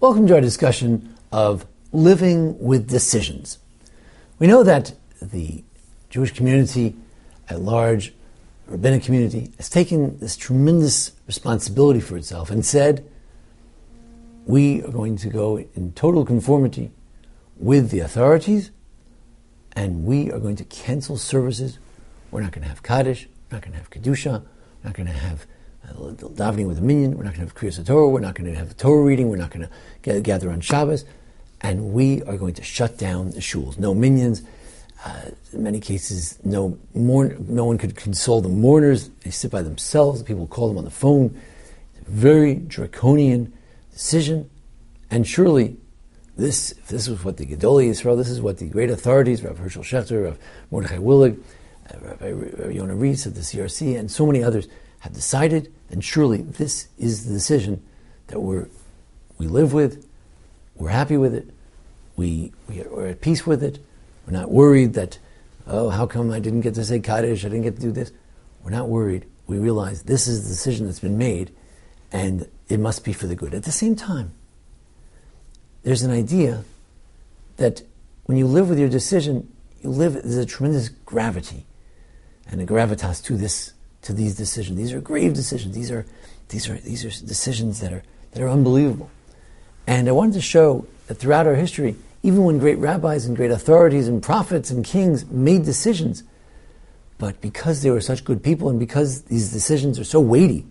Welcome to our discussion of living with decisions. We know that the Jewish community at large, the rabbinic community, has taken this tremendous responsibility for itself and said, we are going to go in total conformity with the authorities, and we are going to cancel services. We're not going to have Kaddish, we're not going to have Kedusha, we're not going to have davening with a minyan, we're not going to have Kriyas HaTorah, we're not going to have Torah reading, we're not going to gather on Shabbos, and we are going to shut down the shuls. No minyans. In many cases, no one could console the mourners. They sit by themselves. People call them on the phone. It's a very draconian decision. And surely, if this was what the Gedolei Yisrael, this is what the great authorities, Rav Hershel Schachter, Rav Mordechai Willig, Rav Yonah Reitz of the CRC, and so many others have decided, then surely this is the decision that we live with, we're happy with it, we're at peace with it, we're not worried that, how come I didn't get to say Kaddish, I didn't get to do this. We're not worried. We realize this is the decision that's been made, and it must be for the good. At the same time, there's an idea that when you live with your decision, there's a tremendous gravity and a gravitas to these decisions. These are grave decisions. These are decisions that are unbelievable. And I wanted to show that throughout our history, even when great rabbis and great authorities and prophets and kings made decisions, but because they were such good people and because these decisions are so weighty,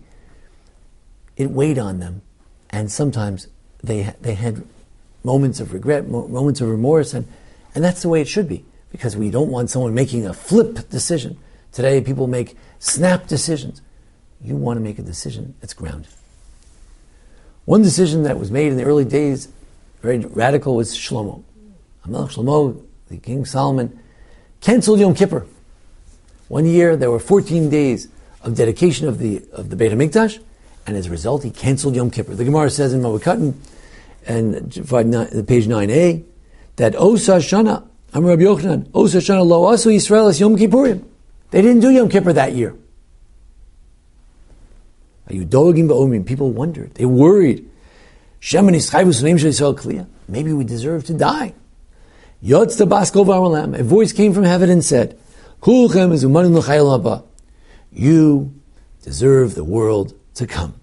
it weighed on them. And sometimes they had moments of regret, moments of remorse, and that's the way it should be, because we don't want someone making a flip decision. Today people make snap decisions. You want to make a decision that's grounded. One decision that was made in the early days, very radical, was Shlomo. HaMelech Shlomo, the King Solomon, canceled Yom Kippur. One year there were 14 days of dedication of the Beit HaMikdash, and as a result he canceled Yom Kippur. The Gemara says in Mavakatan, and page 9a, that Osa Shana, Amar Rabbi Yochanan, Osa Shana lo asu Yisrael es Yom Kippurim. They didn't do Yom Kippur that year. People wondered. They worried. Maybe we deserve to die. A voice came from heaven and said, you deserve the world to come.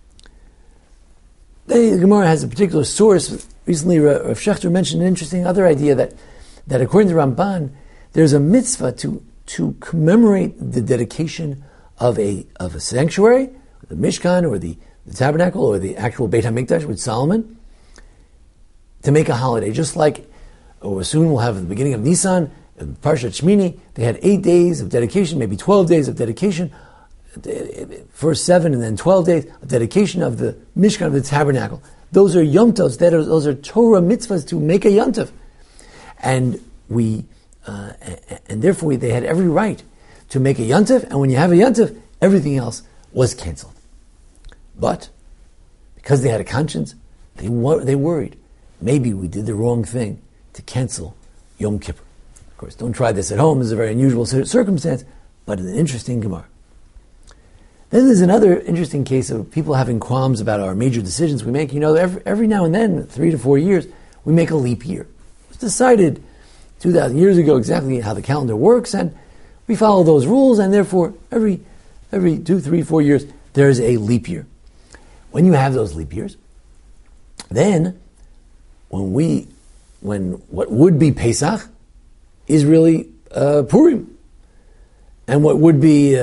The Gemara has a particular source. Recently, Rav Schachter mentioned an interesting other idea that according to Ramban, there's a mitzvah to commemorate the dedication of a sanctuary, the Mishkan or the tabernacle or the actual Beit HaMikdash with Solomon, to make a holiday. Just like, soon we'll have the beginning of Nisan, Parshat Shmini, they had 8 days of dedication, maybe 12 days of dedication, first 7 and then 12 days of dedication of the Mishkan, of the tabernacle. Those are Yom Tovs, those are Torah mitzvahs to make a Yom Tov. And therefore they had every right to make a Yom Tov, and when you have a Yom Tov, everything else was canceled. But because they had a conscience, they worried. Maybe we did the wrong thing to cancel Yom Kippur. Of course, don't try this at home. This is a very unusual circumstance, but an interesting Gemara. Then there's another interesting case of people having qualms about our major decisions we make. Every now and then, 3 to 4 years, we make a leap year. It was decided 2,000 years ago exactly how the calendar works, and we follow those rules, and therefore every 2, 3, 4 years, there's a leap year. When you have those leap years, then when what would be Pesach is really Purim, and what would be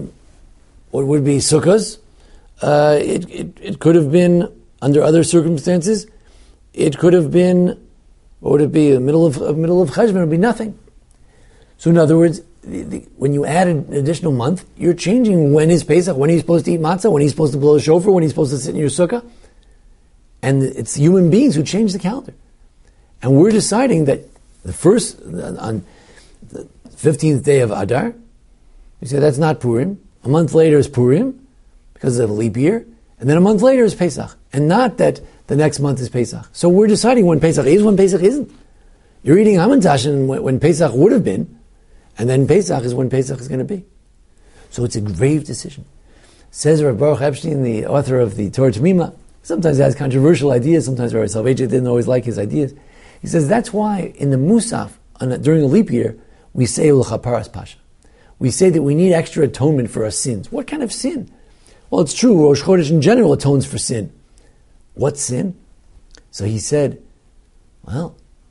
Sukkot, it could have been under other circumstances. It could have been, what would it be? The middle of Cheshvan would be nothing. So in other words, when you add an additional month, you're changing when is Pesach, when he's supposed to eat matzah, when he's supposed to blow a shofar, when he's supposed to sit in your sukkah. And it's human beings who change the calendar. And we're deciding that on the 15th day of Adar, we say that's not Purim. A month later is Purim, because of a leap year. And then a month later is Pesach. And not that the next month is Pesach. So we're deciding when Pesach is, when Pesach isn't. You're eating Hamantash when Pesach would have been, and then Pesach is when Pesach is going to be. So it's a grave decision. Says Rav Baruch Epstein, the author of the Torah Tamima, Sometimes he has controversial ideas. Sometimes Rabbi Soloveitchik didn't always like his ideas. He says that's why in the Musaf, during a leap year, we say L'chaparas Pasha. We say that we need extra atonement for our sins. What kind of sin? Well, it's true, Rosh Chodesh in general atones for sin. What sin? So he said, well,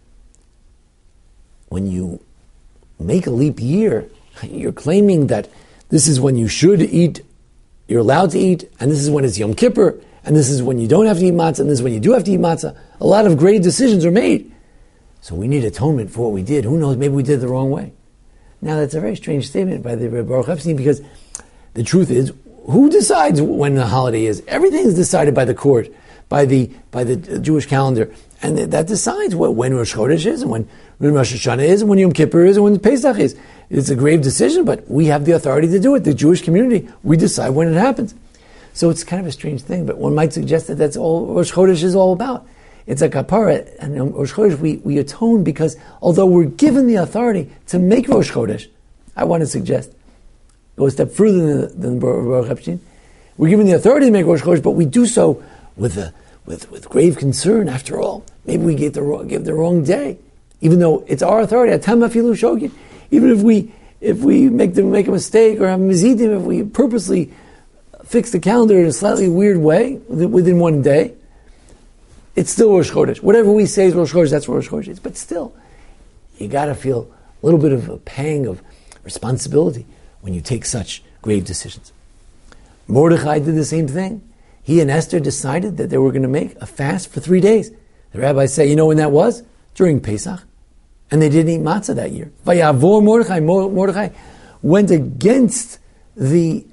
when you make a leap year, you're claiming that this is when you should eat, you're allowed to eat, and this is when it's Yom Kippur, and this is when you don't have to eat matzah, and this is when you do have to eat matzah. A lot of grave decisions are made. So we need atonement for what we did. Who knows, maybe we did it the wrong way. Now that's a very strange statement by the Rebbe Baruch Epstein, because the truth is, who decides when the holiday is? Everything is decided by the court, by the Jewish calendar, and that decides when Rosh Chodesh is, and when Rosh Hashanah is, and when Yom Kippur is, and when Pesach is. It's a grave decision, but we have the authority to do it. The Jewish community, we decide when it happens. So it's kind of a strange thing, but one might suggest that that's all Rosh Chodesh is all about. It's a kapara, and in Rosh Chodesh we atone because although we're given the authority to make Rosh Chodesh, I want to suggest, go a step further than Baruch Epstein, we're given the authority to make Rosh Chodesh, but we do so with grave concern. After all, maybe we give the wrong day, even though it's our authority. Atam afilu shogin. Even if we make a mistake or have mizidim, if we purposely fix the calendar in a slightly weird way within one day, it's still Rosh Chodesh. Whatever we say is Rosh Chodesh, that's what Rosh Chodesh is. But still, you got to feel a little bit of a pang of responsibility when you take such grave decisions. Mordechai did the same thing. He and Esther decided that they were going to make a fast for 3 days. The rabbis say, you know when that was? During Pesach. And they didn't eat matzah that year. Vayavor Mordechai. Mordechai went against the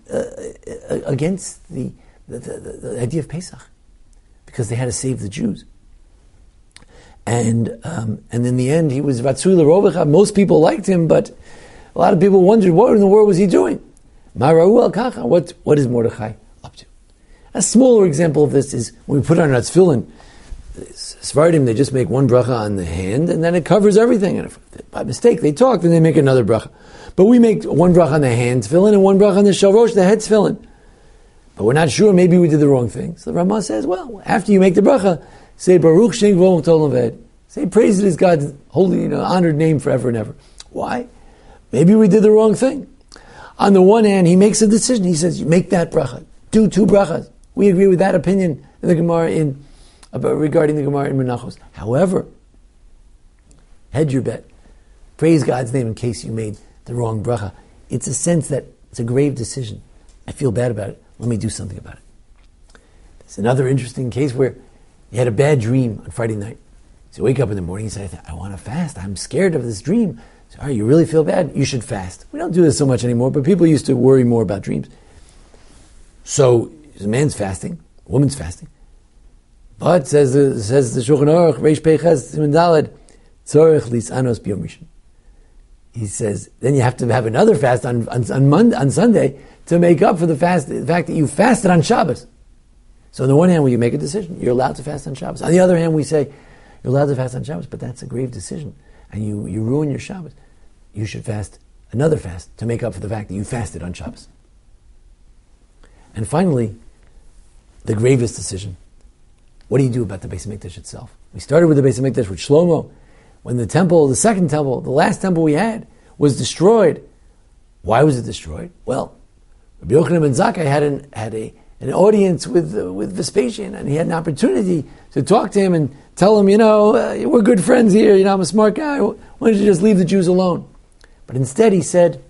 idea of Pesach, because they had to save the Jews. And in the end, he was Ratzui L'Rovecha. Most people liked him, but a lot of people wondered, what in the world was he doing? Ma'ra'u al kacha. What is Mordechai up to? A smaller example of this is when we put on our tefillin. Sephardim, they just make one bracha on the hand, and then it covers everything. And if by mistake they talk, then they make another bracha. But we make one bracha on the hand tefillin and one bracha on the shalrosh, the head tefillin. But we're not sure, maybe we did the wrong thing. So the Ramah says, well, after you make the bracha, say Baruch Shem Kvo'om Tol Oved. Say praise it is God's holy, honored name forever and ever. Why? Maybe we did the wrong thing. On the one hand, he makes a decision. He says, you make that bracha. Do 2 brachas. We agree with that opinion in the Gemara regarding the Gemara in Menachos. However, hedge your bet. Praise God's name in case you made the wrong bracha. It's a sense that it's a grave decision. I feel bad about it. Let me do something about it. There's another interesting case where you had a bad dream on Friday night. So you wake up in the morning and say, I want to fast. I'm scared of this dream. So, all right, you really feel bad? You should fast. We don't do this so much anymore, but people used to worry more about dreams. So a man's fasting, a woman's fasting. But says the Shulchan Aruch, Reish Peiches Siman Daled, Tzorech Lisanos B'Yom Rishon. He says, then you have to have another fast on Sunday to make up for the fact that you fasted on Shabbos. So on the one hand, when you make a decision, you're allowed to fast on Shabbos. On the other hand, we say, you're allowed to fast on Shabbos, but that's a grave decision. And you ruin your Shabbos. You should fast another fast to make up for the fact that you fasted on Shabbos. And finally, the gravest decision. What do you do about the Beis HaMikdash itself? We started with the Beis HaMikdash with Shlomo. When the temple, the second temple, the last temple we had, was destroyed. Why was it destroyed? Well, Rabbi Yochanan ben Zakkai had an audience with Vespasian, and he had an opportunity to talk to him and tell him, we're good friends here, I'm a smart guy, why don't you just leave the Jews alone? But instead he said,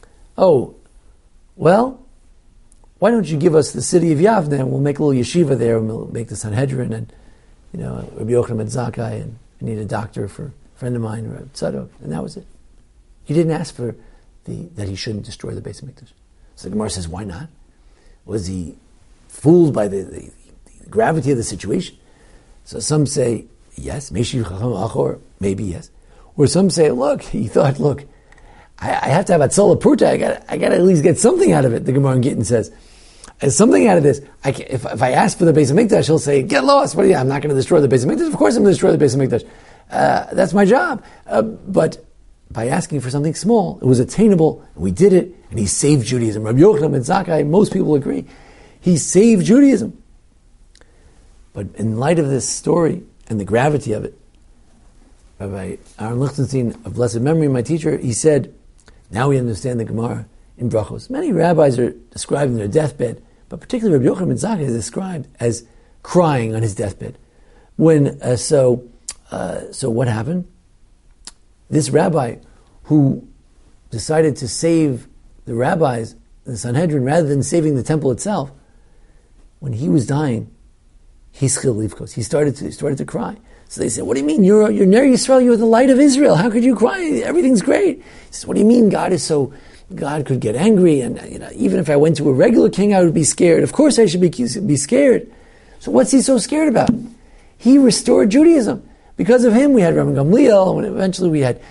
why don't you give us the city of Yavne, and we'll make a little yeshiva there, and we'll make the Sanhedrin, and Rabbi Yochanan ben Zakkai, and I need a doctor for a friend of mine, Rabbi Tzadok, and that was it. He didn't ask for that he shouldn't destroy the Beis HaMikdash. So the Gemara says, why not? Was he fooled by the gravity of the situation? So some say, yes, Meshiv Chacham Achor, maybe yes. Or some say, he thought, I have to have Atzola Purta, I got to at least get something out of it, the Gemara in Gittin says. As something out of this, if I ask for the Beis HaMikdash, he'll say, get lost, I'm not going to destroy the Beis HaMikdash, of course I'm going to destroy the Beis HaMikdash. That's my job. But by asking for something small, it was attainable, and we did it, and he saved Judaism. Rabbi Yochanan ben Zakkai, most people agree, he saved Judaism. But in light of this story and the gravity of it, Rabbi Aaron Lichtenstein, of blessed memory, my teacher, he said, now we understand the Gemara in Brachos. Many rabbis are described in their deathbed, but particularly Rabbi Yochanan ben Zakkai is described as crying on his deathbed. So what happened? This rabbi who decided to save the rabbis, the Sanhedrin, rather than saving the temple itself, when he was dying, he started to cry. So they said, what do you mean? You're Ner Yisrael, you're the light of Israel. How could you cry? Everything's great. He says, what do you mean God could get angry, and even if I went to a regular king, I would be scared. Of course I should be scared. So what's he so scared about? He restored Judaism. Because of him, we had Rabbi Gamliel, and eventually we had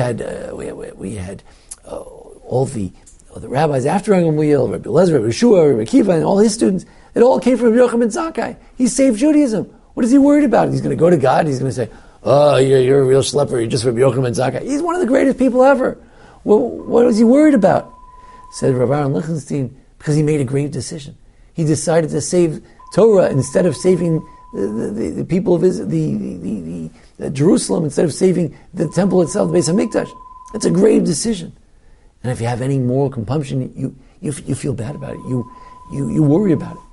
all the rabbis after Rabbi Gamliel, Rabbi Eliezer, Rabbi Yeshua, Rabbi Akiva, and all his students. It all came from Rabbi Yochanan ben Zakkai. He saved Judaism. What is he worried about? He's going to go to God. He's going to say, "Oh, you're a real schlepper. You're just Rabbi Yochanan ben Zakkai." He's one of the greatest people ever. Well, what was he worried about? Said Rabbi Aaron Lichtenstein, because he made a great decision. He decided to save Torah instead of saving the people of Israel, the Jerusalem, instead of saving the temple itself, the Beis Hamikdash. That's a grave decision. And if you have any moral compunction, you feel bad about it. You worry about it.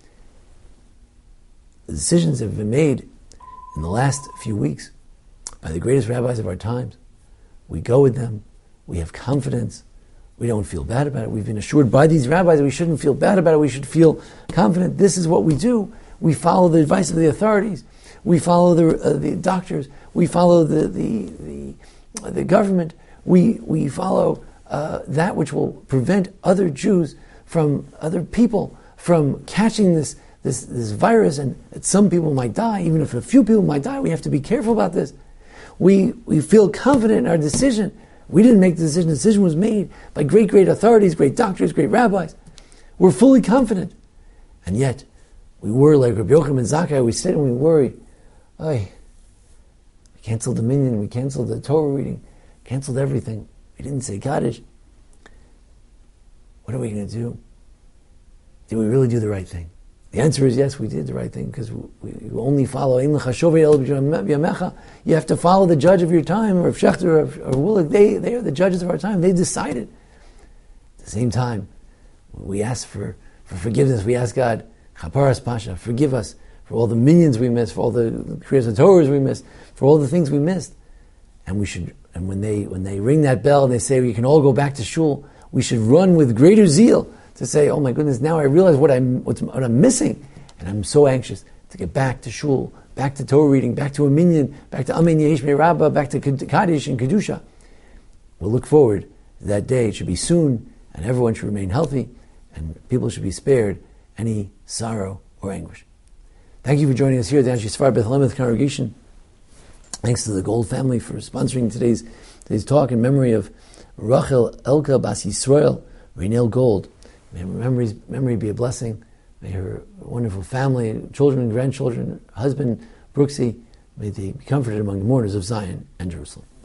The decisions have been made in the last few weeks by the greatest rabbis of our times. We go with them. We have confidence. We don't feel bad about it. We've been assured by these rabbis that we shouldn't feel bad about it. We should feel confident. This is what we do. We follow the advice of the authorities. We follow the doctors. We follow the government. We follow that which will prevent other Jews other people from catching this virus, and that some people might die. Even if a few people might die, we have to be careful about this. We feel confident in our decision. We didn't make the decision. The decision was made by great authorities, great doctors, great rabbis. We're fully confident. And yet, we worry like Rabbi Yochanan ben Zakkai. We sit and we worry. We canceled the minyan. We canceled the Torah reading. Canceled everything. We didn't say Kaddish. What are we going to do? Did we really do the right thing? The answer is yes, we did the right thing, because we only follow. You have to follow the judge of your time, or if Shechter or Wulik, they are the judges of our time. They decided. At the same time, we ask for forgiveness. We ask God, Chaparas Pasha, forgive us for all the minions we missed, for all the Kriyas Torahs we missed, for all the things we missed. And we should. And when they ring that bell and they say we can all go back to shul, we should run with greater zeal to say, oh my goodness, now I realize what I'm missing, and I'm so anxious to get back to shul, back to Torah reading, back to a minyan, back to Amen Yesh Rabbah, back to Kaddish and Kedusha. We'll look forward to that day. It should be soon, and everyone should remain healthy, and people should be spared any sorrow or anguish. Thank you for joining us here at the Anshe Sfar Beth Lemeth congregation. Thanks to the Gold family for sponsoring today's talk in memory of Rachel Elka Bas Yisrael, Rainel Gold. May her memory be a blessing. May her wonderful family, children and grandchildren, husband, Brooksy, may they be comforted among the mourners of Zion and Jerusalem.